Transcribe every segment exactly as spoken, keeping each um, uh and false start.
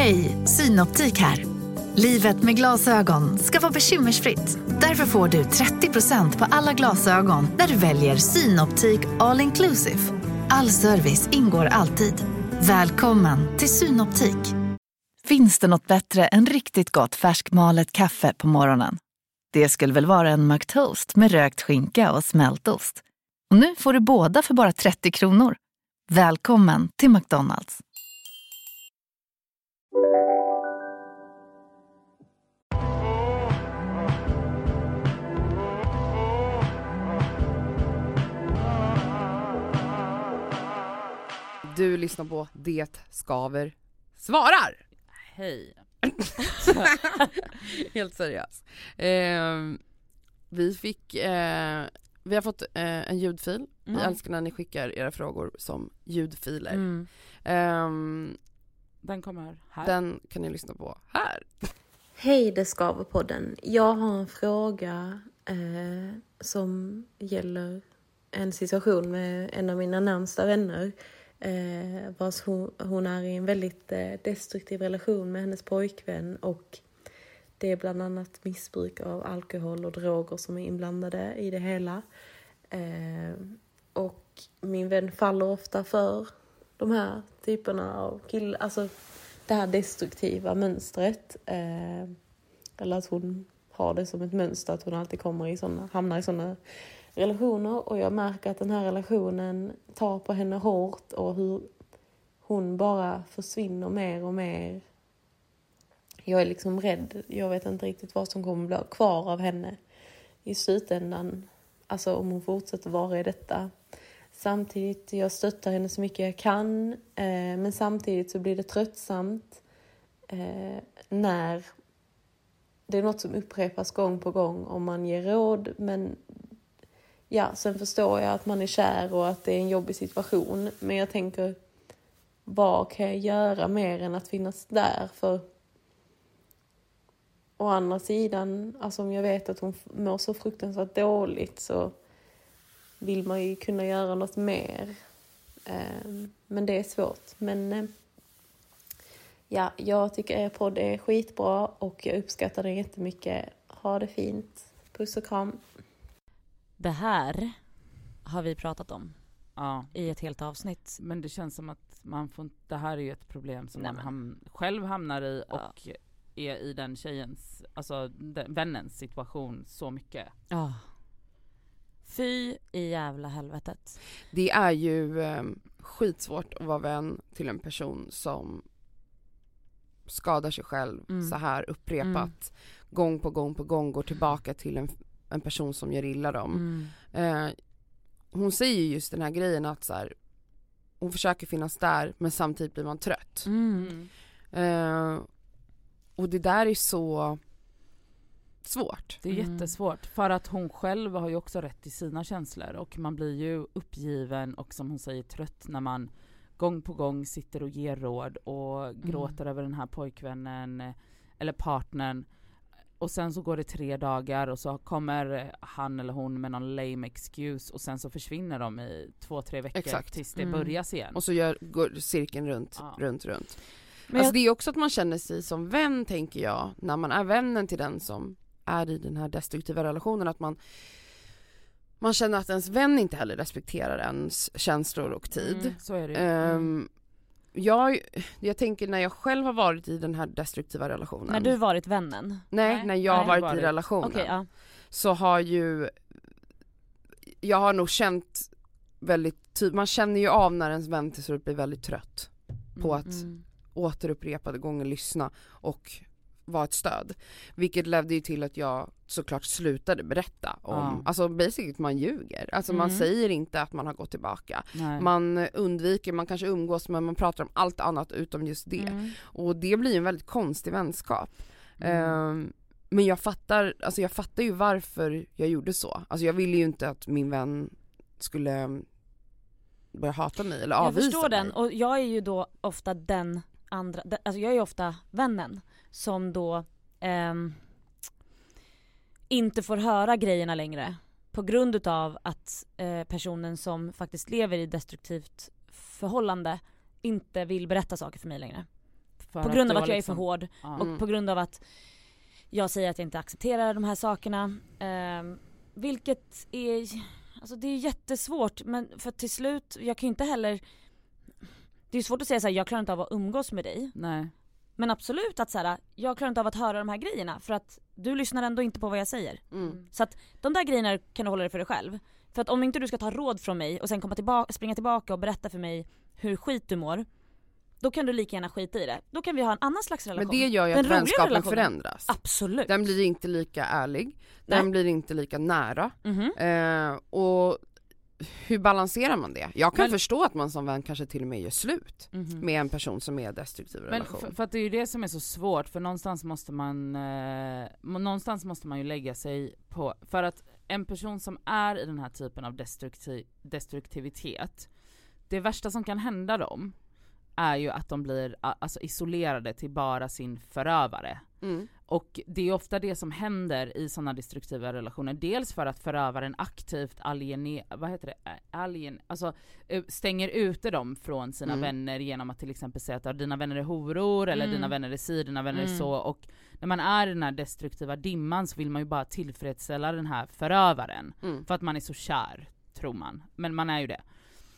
Hej, Synoptik här. Livet med glasögon ska vara bekymmersfritt. Därför får du trettio procent på alla glasögon när du väljer Synoptik All Inclusive. All service ingår alltid. Välkommen till Synoptik. Finns det något bättre än riktigt gott färskmalet kaffe på morgonen? Det skulle väl vara en McToast med rökt skinka och smältost. Och nu får du båda för bara trettio kronor. Välkommen till McDonald's. Du lyssnar på Det Skaver svarar. Hej. Helt seriöst. Eh, vi fick eh, vi har fått eh, en ljudfil. Mm. Vi älskar när ni skickar era frågor som ljudfiler. Mm. Eh, den kommer här. Den kan ni lyssna på här. Hej, Det Skaver-podden. Jag har en fråga eh, som gäller en situation med en av mina närmsta vänner. Eh, vars hon, hon är i en väldigt eh, destruktiv relation med hennes pojkvän, och det är bland annat missbruk av alkohol och droger som är inblandade i det hela. Eh, och min vän faller ofta för de här typerna av killar, alltså det här destruktiva mönstret. Eh, eller att hon har det som ett mönster, att hon alltid kommer i såna, hamnar i sådana relationer, och jag märker att den här relationen tar på henne hårt och hur hon bara försvinner mer och mer. Jag är liksom rädd. Jag vet inte riktigt vad som kommer bli kvar av henne i slutändan. Alltså om hon fortsätter vara i detta. Samtidigt, jag stöttar henne så mycket jag kan. Eh, men samtidigt så blir det tröttsamt eh, när det är något som upprepas gång på gång om man ger råd. Men ja, sen förstår jag att man är kär och att det är en jobbig situation. Men jag tänker, vad kan jag göra mer än att finnas där? För å andra sidan, alltså om jag vet att hon mår så fruktansvärt dåligt, så vill man ju kunna göra något mer. Men det är svårt. Men ja, jag tycker er podd är skitbra och jag uppskattar den jättemycket. Ha det fint. Puss och kram. Det här har vi pratat om ja. i ett helt avsnitt. Men det känns som att man får, det här är ju ett problem som Nej, man ham, själv hamnar i och ja. är i den tjejens, alltså den, vännens situation så mycket. Ja. Fy i jävla helvetet. Det är ju eh, skitsvårt att vara vän till en person som skadar sig själv mm. så här upprepat. Mm. Gång på gång på gång går tillbaka till en en person som gör illa dem. Mm. Eh, hon säger ju just den här grejen att så här, hon försöker finnas där men samtidigt blir man trött. Mm. Eh, och det där är så svårt. Det är mm. jättesvårt, för att hon själv har ju också rätt i sina känslor, och man blir ju uppgiven och som hon säger trött när man gång på gång sitter och ger råd och mm. gråter över den här pojkvännen eller partnern. Och sen så går det tre dagar och så kommer han eller hon med någon lame excuse och sen så försvinner de i två, tre veckor. Exakt. Tills det mm. börjar igen. Och så gör, går cirkeln runt, ja. runt, runt. Men alltså jag... det är också att man känner sig som vän, tänker jag, när man är vännen till den som är i den här destruktiva relationen, att man man känner att ens vän inte heller respekterar ens känslor och tid. Mm, så är det. Mm. Um, Jag, jag tänker när jag själv har varit i den här destruktiva relationen. När du varit vännen? Nej, Nej när jag har varit, varit i relationen. Okay, ja. Så har ju jag har nog känt väldigt ty- man känner ju av när ens vän till slut blir väldigt trött på mm. att mm. återupprepade gånger lyssna och vara ett stöd. Vilket ledde ju till att jag såklart slutade berätta om, ja. alltså basically man ljuger. Alltså mm. man säger inte att man har gått tillbaka. Nej. Man undviker, man kanske umgås, men man pratar om allt annat utom just det. Mm. Och det blir en väldigt konstig vänskap. Mm. Um, men jag fattar, alltså jag fattar ju varför jag gjorde så. Alltså jag ville ju inte att min vän skulle börja hata mig eller avvisa mig. Jag förstår den, och jag är ju då ofta den andra, alltså jag är ju ofta vännen som då ehm, inte får höra grejerna längre på grund utav att eh, personen som faktiskt lever i destruktivt förhållande inte vill berätta saker för mig längre. För på grund av du att jag liksom, är för hård ja. och på grund av att jag säger att jag inte accepterar de här sakerna. Eh, vilket är, alltså det är jättesvårt, men för till slut, jag kan ju inte heller, det är svårt att säga så här, jag klarar inte av att umgås med dig. Nej. Men absolut att så här, jag klarar inte av att höra de här grejerna för att du lyssnar ändå inte på vad jag säger. Mm. Så att de där grejerna kan du hålla dig för dig själv. För att om inte du ska ta råd från mig och sen komma tillbaka, springa tillbaka och berätta för mig hur skit du mår, då kan du lika gärna skita i det. Då kan vi ha en annan slags relation. Men det gör ju Den att vänskapen relationen. förändras. Absolut. Den blir inte lika ärlig. Den Nej. blir inte lika nära. Mm-hmm. Eh, och hur balanserar man det? Jag kan Men, förstå att man som vän kanske till och med gör slut mm-hmm. med en person som är destruktiv Men relation. för, för att det är ju det som är så svårt, för någonstans måste man eh, någonstans måste man ju lägga sig på, för att en person som är i den här typen av destruktiv, destruktivitet, det värsta som kan hända dem är ju att de blir alltså isolerade till bara sin förövare. Mm. Och det är ofta det som händer i sådana destruktiva relationer. Dels för att förövaren aktivt aliene, vad heter det? Alien, alltså stänger ute dem från sina Mm. vänner genom att till exempel säga att dina vänner är horor eller Mm. dina vänner är si, dina vänner Mm. är så. Och när man är i den här destruktiva dimman så vill man ju bara tillfredsställa den här förövaren. Mm. För att man är så kär, tror man. Men man är ju det.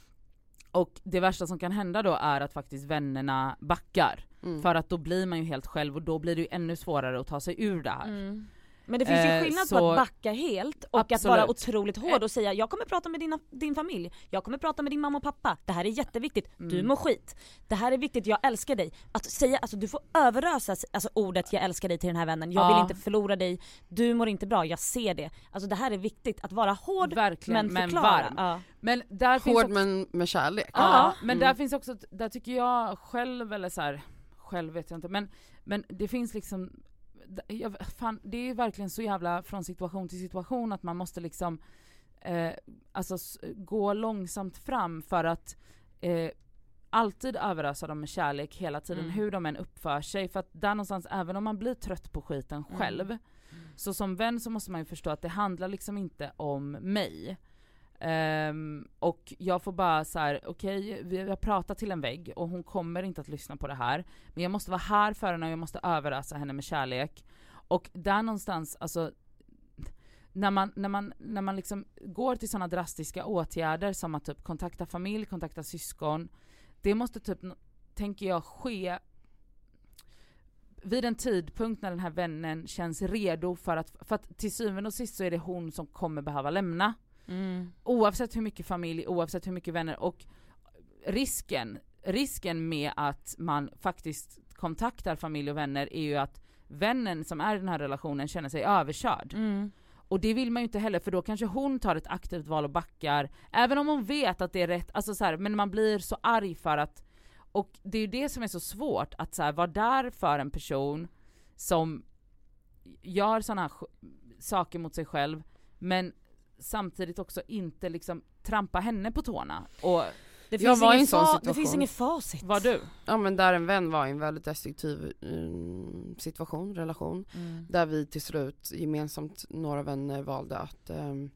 Och det värsta som kan hända då är att faktiskt vännerna backar. Mm. För att då blir man ju helt själv och då blir det ju ännu svårare att ta sig ur det här. Mm. Men det finns ju Eh, skillnad så- på att backa helt och Absolut. att vara otroligt hård och säga jag kommer prata med dina, din familj, jag kommer prata med din mamma och pappa, det här är jätteviktigt, du Mm. mår skit, det här är viktigt, jag älskar dig. Att säga, alltså du får överösa alltså, ordet jag älskar dig till den här vännen, jag Ja. vill inte förlora dig, du mår inte bra, jag ser det. Alltså det här är viktigt, att vara hård Verkligen, men men förklara. varm. Ja. Men där finns Hård också, men med kärlek. ja, Ja. men Mm. där finns också, där tycker jag själv, eller så här, själv vet jag inte, men, men det finns liksom, jag, fan, det är verkligen så jävla från situation till situation att man måste liksom eh, alltså s- gå långsamt fram för att eh, alltid överösa dem med kärlek hela tiden, Mm. hur de än uppför sig, för att där någonstans, även om man blir trött på skiten Mm. själv, så som vän så måste man ju förstå att det handlar liksom inte om mig. Um, och jag får bara så här: okej, okay, vi har pratat till en vägg och hon kommer inte att lyssna på det här, men jag måste vara här för henne och jag måste överösa henne med kärlek. Och där någonstans, alltså när man, när man, när man liksom går till sådana drastiska åtgärder som att typ kontakta familj, kontakta syskon, det måste typ, tänker jag, ske vid en tidpunkt när den här vännen känns redo för att, för att till syvende och sist så är det hon som kommer behöva lämna. Mm. Oavsett hur mycket familj, oavsett hur mycket vänner, och risken, risken med att man faktiskt kontaktar familj och vänner är ju att vännen som är i den här relationen känner sig överkörd. Mm. Och det vill man ju inte heller, för då kanske hon tar ett aktivt val och backar, även om hon vet att det är rätt, alltså så här, men man blir så arg för att, och det är ju det som är så svårt, att så här, vara där för en person som gör såna här saker mot sig själv, men samtidigt också inte liksom trampa henne på tårna. Och Det, Jag finns var i ingen en sån fa- det situation. finns ingen facit. var du? Ja, men där en vän var i en väldigt destruktiv um, situation, relation. Mm. Där vi till slut gemensamt, några vänner, valde att um,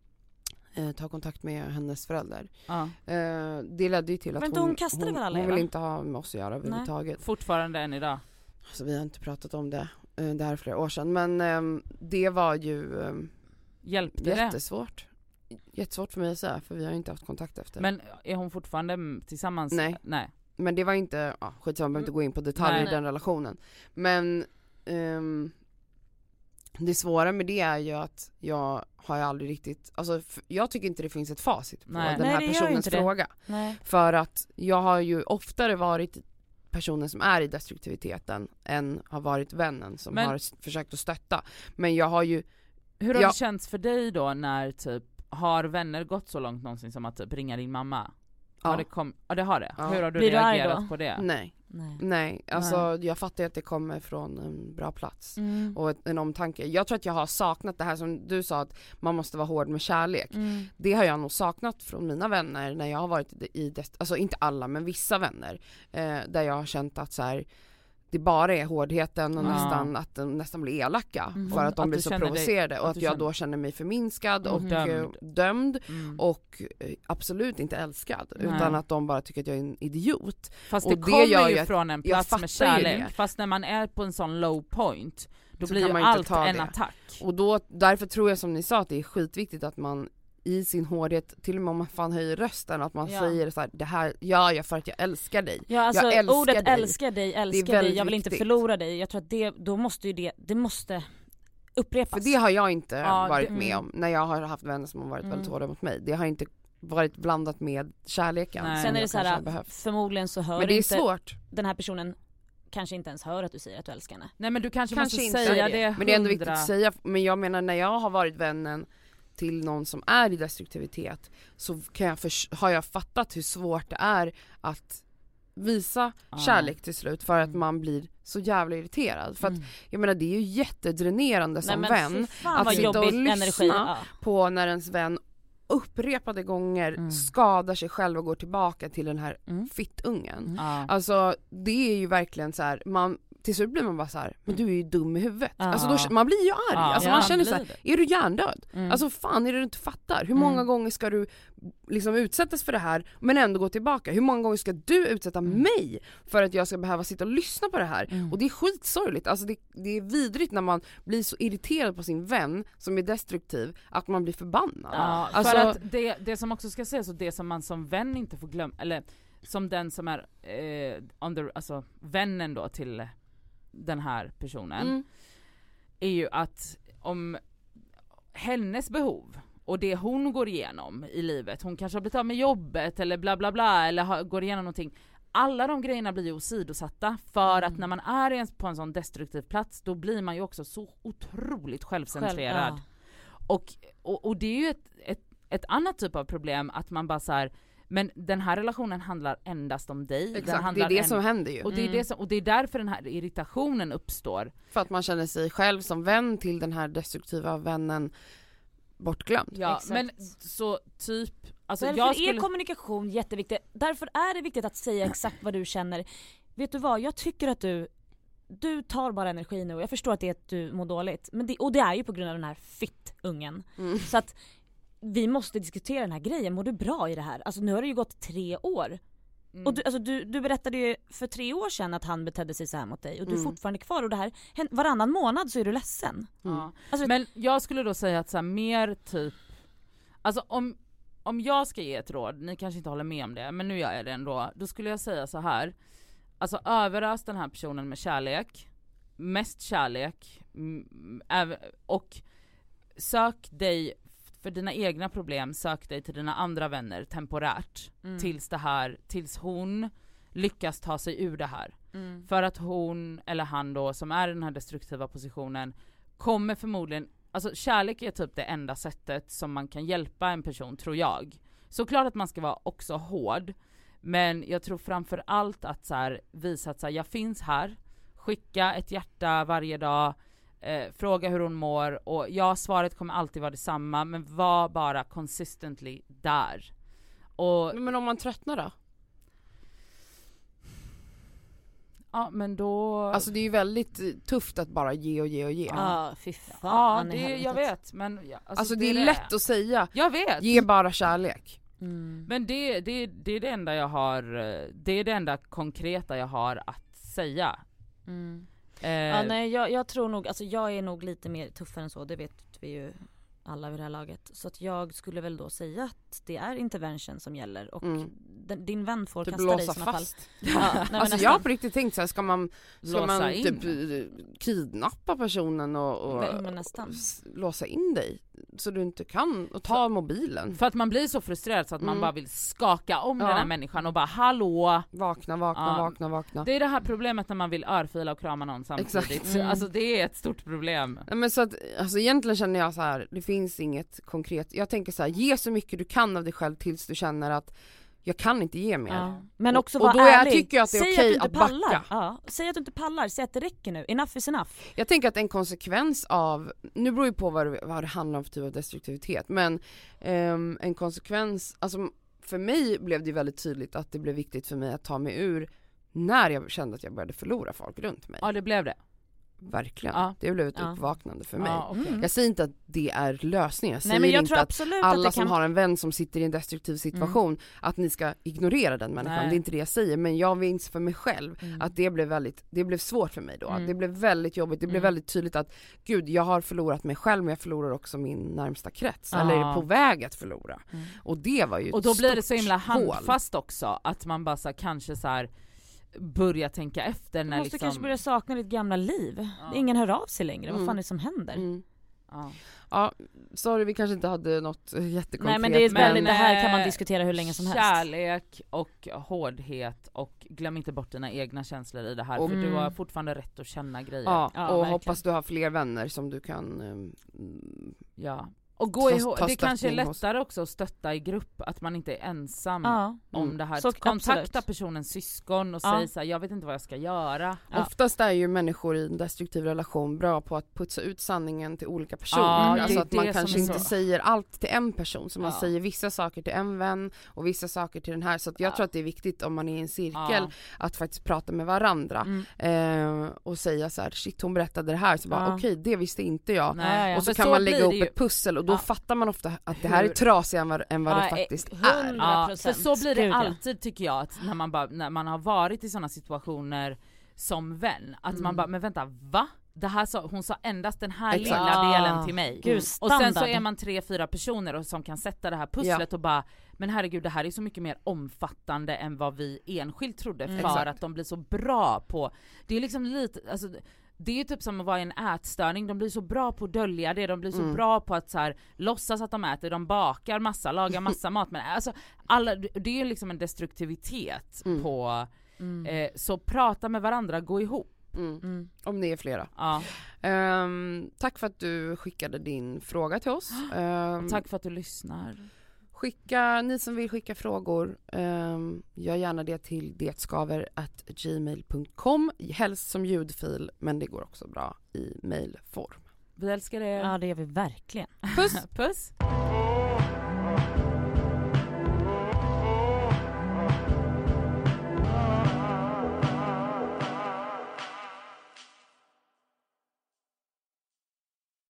eh, ta kontakt med hennes föräldrar. Ja. Eh, det ledde ju till att Men inte hon, hon kastade hon, väl alla hon er, vill va? inte ha med oss att göra överhuvudtaget. Fortfarande än idag. Så vi har inte pratat om det. Eh, det här är flera år sedan. Men um, det var ju um, Hjälpte det? jättesvårt. Jättesvårt för mig att säga, för vi har ju inte haft kontakt efter. Men är hon fortfarande tillsammans? Nej. Nej. Men det var inte, ja, skitsamma, jag behöver inte gå in på detaljer Nej. i den relationen. Men um, det svåra med det är ju att jag har ju aldrig riktigt, alltså f- jag tycker inte det finns ett facit på Nej. den Nej, här det gör ju personens inte det. fråga. Nej. För att jag har ju oftare varit personen som är i destruktiviteten än har varit vännen som Men- har s- försökt att stötta. Men jag har ju, Hur har Ja. det känts för dig då när typ, har vänner gått så långt någonsin som att typ ringa din mamma? ja, Har det kom, ja det har det. Ja. Hur har du Blir du arg reagerat då? på det? nej, Nej. nej, alltså jag fattar ju att det kommer från en bra plats. Mm. Och ett, en omtanke. Jag tror att jag har saknat det här som du sa, att man måste vara hård med kärlek. Mm. Det har jag nog saknat från mina vänner när jag har varit i, dest- alltså inte alla men vissa vänner, eh, där jag har känt att så här, det bara är hårdheten och Ja. nästan att de nästan blir elaka Mm. för att de Att blir du så känner dig- provocerade och att att du jag känner- då känner mig förminskad och Mm. dömd, Dömd. dömd Mm. och eh, absolut inte älskad Nej. utan att de bara tycker att jag är en idiot. Fast och det det kommer gör ju jag- från en jag plats fattar med ju kärlek. det. Fast när man är på en sån low point, då Så blir kan ju man inte allt ta en det. attack. Och då, därför tror jag som ni sa att det är skitviktigt att man i sin hårdhet, till och med om man fan höjer rösten, att man Ja. säger så här: det här gör jag för att jag älskar dig. Ja, alltså jag älskar ordet dig. älskar dig, älskar dig, väldigt jag vill inte viktigt. förlora dig. Jag tror att det, då måste ju det, det måste upprepas. För det har jag inte Ja, varit det- med mm. om när jag har haft vänner som har varit väldigt Mm. hårda mot mig. Det har inte varit blandat med kärleken. Nej. som Sen är det jag så kanske har här, behövt. förmodligen så hör Men det är inte svårt. den här personen kanske inte ens hör att du säger att du älskar henne. Nej men du kanske, Kanske måste inte säga är det, Men det är ändå viktigt hundra- att säga. Men jag menar, när jag har varit vännen till någon som är i destruktivitet så kan jag för, har jag fattat hur svårt det är att visa Ja. kärlek till slut för att Mm. man blir så jävla irriterad. För att Mm. jag menar, det är ju jättedränerande som Nej, men vän fy fan att vad sitta och jobbig lyssna energi. Ja. på när ens vän upprepade gånger Mm. skadar sig själv och går tillbaka till den här Mm. fittungen. Mm. Ja. Alltså det är ju verkligen så här, man, till slut blir man bara så här: men du är ju dum i huvudet. Ja. Alltså då, man blir ju arg, Ja, alltså ja, man känner blir så här: det. är du hjärndöd? Mm. Alltså fan är det du inte fattar? Hur många Mm. gånger ska du liksom utsättas för det här men ändå gå tillbaka? Hur många gånger ska du utsätta Mm. mig för att jag ska behöva sitta och lyssna på det här? Mm. Och det är skitsorgligt, alltså det, det är vidrigt när man blir så irriterad på sin vän som är destruktiv att man blir förbannad. Ja, Alltså- för att det, det som också ska sägas och det som man som vän inte får glömma, eller som den som är eh, under, alltså vännen då till den här personen, Mm. är ju att om hennes behov och det hon går igenom i livet, hon kanske har blivit av med jobbet eller bla bla bla eller har, går igenom någonting, alla de grejerna blir ju åsidosatta för Mm. att när man är en- på en sån destruktiv plats då blir man ju också så otroligt självcentrerad. Själv, Och, och, och det är ju ett, ett, ett annat typ av problem att man bara så här, men den här relationen handlar endast om dig. Den Exakt, det handlar är det en, som händer ju. och det är Mm. det som, och det är därför den här irritationen uppstår. För att man känner sig själv som vän till den här destruktiva vännen bortglömd. Ja, Exakt. men så typ, alltså Därför jag är skulle... kommunikation jätteviktigt. Därför är det viktigt att säga exakt vad du känner. Vet du vad, jag tycker att du du tar bara energi nu och jag förstår att det är att du mår dåligt. Men det, och det är ju på grund av den här fittungen. Mm. Så att vi måste diskutera den här grejen. Mår du bra i det här? Alltså nu har det ju gått tre år. Mm. Och du, alltså, du, du berättade ju för tre år sedan att han betedde sig så här mot dig. Och du är Mm. fortfarande kvar och det här, hän- varannan månad så är du ledsen. Ja. Alltså, Men jag skulle då säga att så här, mer typ, alltså om, om jag ska ge ett råd, ni kanske inte håller med om det, men nu gör jag det ändå, då skulle jag säga så här, alltså överös den här personen med kärlek, mest kärlek, mm, äv- och sök dig, för dina egna problem, sök dig till dina andra vänner temporärt, Mm. tills det här, tills hon lyckas ta sig ur det här. mm. För att hon eller han då som är i den här destruktiva positionen kommer förmodligen, alltså kärlek är typ det enda sättet som man kan hjälpa en person, tror jag. Såklart att man ska vara också hård, men jag tror framför allt att så här, visa att så här, jag finns här, skicka ett hjärta varje dag, eh, fråga hur hon mår, och ja, svaret kommer alltid vara detsamma, men var bara consistently där. Och Men om man tröttnar då? ja, men då... Alltså det är ju väldigt eh, tufft att bara ge och ge och ge. Ja, fy ja, fan i det, helvetet. jag vet, men... Ja, alltså, Alltså det är lätt att säga, Jag vet! ge bara kärlek. Mm. Men det, det, det är det enda jag har, det är det enda konkreta jag har att säga. Mm. Eh, Ja, nej, jag, jag tror nog, alltså jag är nog lite mer tuffare än så, det vet vi ju alla vid det här laget. Så att jag skulle väl då säga att det är intervention som gäller och Mm. den, din vän får Typ kasta dig i låsa såna fall. fast. Ja, nej, men Alltså nästan. jag har på riktigt tänkt så här, ska man, ska Låsa man in. typ eh, kidnappa personen och, och Men- men nästan. s- låsa in dig så du inte kan och ta mobilen. För att man blir så frustrerad så att man Mm. bara vill skaka om Ja. den här människan och bara hallå. Vakna, vakna, Ja. vakna, vakna. Det är det här problemet när man vill örfila och krama någon samtidigt. Exakt. Mm. Alltså det är ett stort problem. Nej, men så att, alltså egentligen känner jag så här, det finns inget konkret. Jag tänker så här, ge så mycket du kan av dig själv tills du känner att jag kan inte ge mer. Ja. Men Och- också och vara då är- ärlig. tycker jag att det är Säg okej att, du att inte pallar. backa. Ja. Säg att du inte pallar, säg att det räcker nu. Enough is enough. Jag tänker att en konsekvens av, nu beror ju på vad det, vad det handlar om för typ av destruktivitet, men ehm, en konsekvens, alltså för mig blev det väldigt tydligt att det blev viktigt för mig att ta mig ur när jag kände att jag började förlora folk runt mig. Ja, det blev det. Verkligen. Ja. Det blev ett Ja. uppvaknande för mig. Ja, okay. Mm. Jag säger inte att det är lösningen. Jag säger Nej, men jag inte tror att absolut alla att det som kan... har en vän som sitter i en destruktiv situation, mm. att ni ska ignorera den människan. Nej. Det är inte det jag säger. Men jag minns för mig själv Mm. att det blev väldigt, det blev svårt för mig då. Mm. Det blev väldigt jobbigt. Det blev Mm. väldigt tydligt att gud, jag har förlorat mig själv, men jag förlorar också min närmsta krets. Ja. Eller är på väg att förlora. Mm. Och det var ju Och då ett blir det så stort himla hål. handfast också, att man bara så här, kanske så här börja tänka efter Du när måste liksom... kanske börja sakna ditt gamla liv. Ja. Ingen hör av sig längre. Mm. Vad fan är det som händer? Mm. Ja. Ja, sorry, vi kanske inte hade något jättekonkret. Nej, men det är väldigt, det här kan man eh, diskutera hur länge som helst. Kärlek och hårdhet, och glöm inte bort dina egna känslor i det här, Och- för du Mm. har fortfarande rätt att känna grejer. Ja, Ja, och verkligen. hoppas du har fler vänner som du kan um, Ja. Och gå Ta- ihåg, ta det kanske är stöttning hos- lättare också att stötta i grupp, att man inte är ensam Ja. om Mm. det här. Så- Kontakta absolut. personens syskon och Ja. säg så här, jag vet inte vad jag ska göra. Ja. Oftast är ju människor i en destruktiv relation bra på att putsa ut sanningen till olika personer. Ja, det alltså är att man det som kanske är inte så. säger allt till en person, så man Ja. säger vissa saker till en vän och vissa saker till den här. Så att jag Ja. tror att det är viktigt om man är i en cirkel Ja. att faktiskt prata med varandra Mm. eh, och säga så här: shit, hon berättade det här, så bara Ja. okej, det visste inte jag. Nej. Ja, ja. Och så För kan så man lägga blir ihop det ju. ett pussel och då Ja. fattar man ofta att det här är Hur- trasigare än vad, än vad det Ja, faktiskt eh, är. hundra Ja, för procent. så blir det Gud, ja. alltid, tycker jag, att när man, bara, när man har varit i sådana situationer som vän, att Mm. man bara, men vänta, va? Det här sa, hon sa endast den här Exakt. lilla Ah. delen till mig. Gud, Och sen så standard. är man tre, fyra personer och som kan sätta det här pusslet och bara, men herregud, det här är så mycket mer omfattande än vad vi enskilt trodde, Mm. för Exakt. att de blir så bra på, det är liksom lite, alltså, det är ju typ som att vara i en ätstörning, de blir så bra på att dölja det, de blir så Mm. bra på att så här, låtsas att de äter, de bakar massa, lagar massa mat, men alltså, alla, det är ju liksom en destruktivitet Mm. på, Mm. eh, så prata med varandra, gå ihop. Mm. Mm. Om ni är flera. Ja. Ehm, tack för att du skickade din fråga till oss. Ehm, Tack för att du lyssnar. Skicka, ni som vill skicka frågor, um, gör gärna det till detskaver at gmail punkt com, helst som ljudfil, men det går också bra i mailform. Vi älskar er. Ja, det gör vi verkligen. Puss! Puss!